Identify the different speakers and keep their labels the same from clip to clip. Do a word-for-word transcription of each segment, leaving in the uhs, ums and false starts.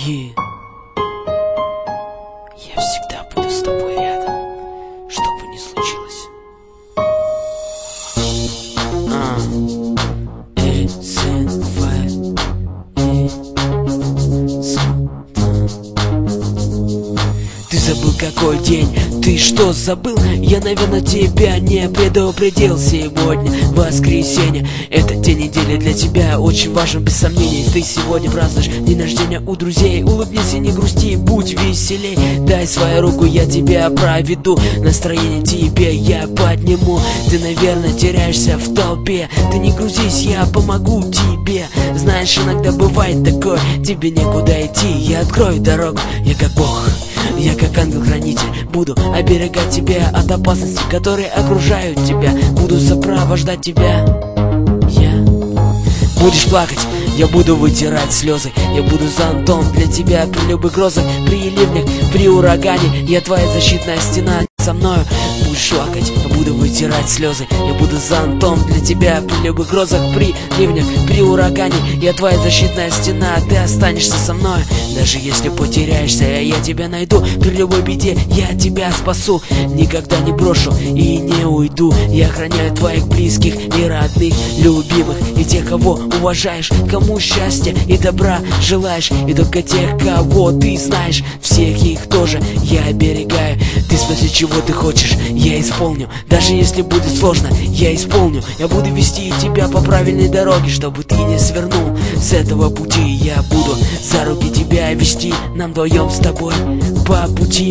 Speaker 1: Yeah. Я всегда буду с тобой рядом, что бы ни случилось. А. Эс эн эф. Ты забыл, какой день? Ты что, забыл? Я, наверное, тебя не предупредил. Сегодня воскресенье. Этот день недели для тебя очень важен, без сомнений. Ты сегодня празднуешь день рождения у друзей. Улыбнись и не грусти, будь веселей. Дай свою руку, я тебя проведу. Настроение тебе я подниму. Ты, наверное, теряешься в толпе. Ты не грузись, я помогу тебе. Знаешь, иногда бывает такое, тебе некуда идти. Я открою дорогу, я как Бог. Я как ангел-хранитель буду оберегать тебя от опасностей, которые окружают тебя. Буду сопровождать тебя. Я. Будешь плакать, я буду вытирать слезы. Я буду зонтом для тебя при любых грозах, при ливнях, при урагане. Я твоя защитная стена. Со мною будешь плакать, я буду вытирать слезы. Я буду зонтом для тебя при любых грозах, при ливнях, при урагане. Я твоя защитная стена, ты останешься со мной. Даже если потеряешься, я тебя найду. При любой беде я тебя спасу. Никогда не брошу и не уйду. Я охраняю твоих близких и родных, любимых и тех, кого уважаешь, кому счастья и добра желаешь. И только тех, кого ты знаешь, всех их тоже я оберегаю. Ты спроси, чего ты хочешь, я исполню. Даже если будет сложно, я исполню. Я буду вести тебя по правильной дороге, чтобы ты не свернул с этого пути. Я буду за руки тебя вести, нам вдвоем с тобой по пути.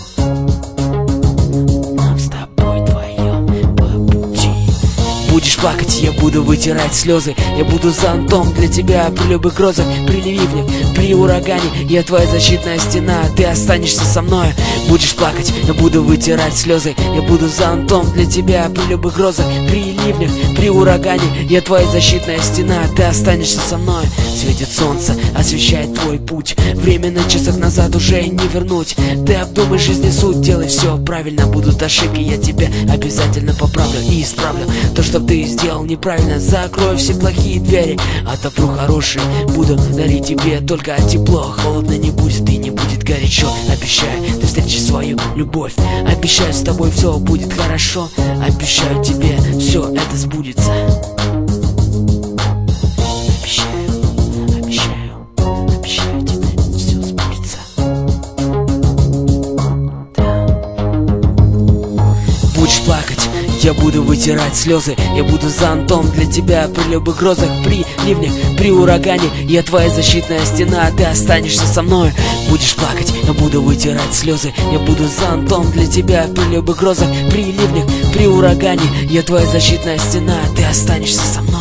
Speaker 1: Нам с тобой вдвоем по пути. Будешь плакать, я буду вытирать слезы. Я буду зонтом для тебя при любых грозах, при ливнях, при урагане. Я твоя защитная стена, ты останешься со мной. Будешь плакать, я буду вытирать слезы. Я буду зонтом для тебя при любых грозах, при ливнях, при урагане. Я твоя защитная стена, ты останешься со мной. Светит солнце, освещает твой путь. Время на часах назад уже не вернуть. Ты обдумай жизни суть, делай все правильно. Будут ошибки, я тебя обязательно поправлю и исправлю то, что ты сделал неправильно. Закрою все плохие двери, отопру хорошие. Буду дарить тебе только тепло. Холодно не будет и не будет горячо. Обещаю, ты встретишь свою любовь. Обещаю, с тобой все будет хорошо. Обещаю тебе, все это сбудется. Обещаю, обещаю, обещаю тебе, все сбудется. Да. Будешь плакать, я буду вытирать слезы. Я буду зонтом для тебя при любых грозах, при ливнях, при урагане. Я твоя защитная стена, ты останешься со мной. Будешь плакать, я буду вытирать слезы. Я буду зонтом для тебя при любых грозах, при ливнях, при урагане. Я твоя защитная стена, ты останешься со мной.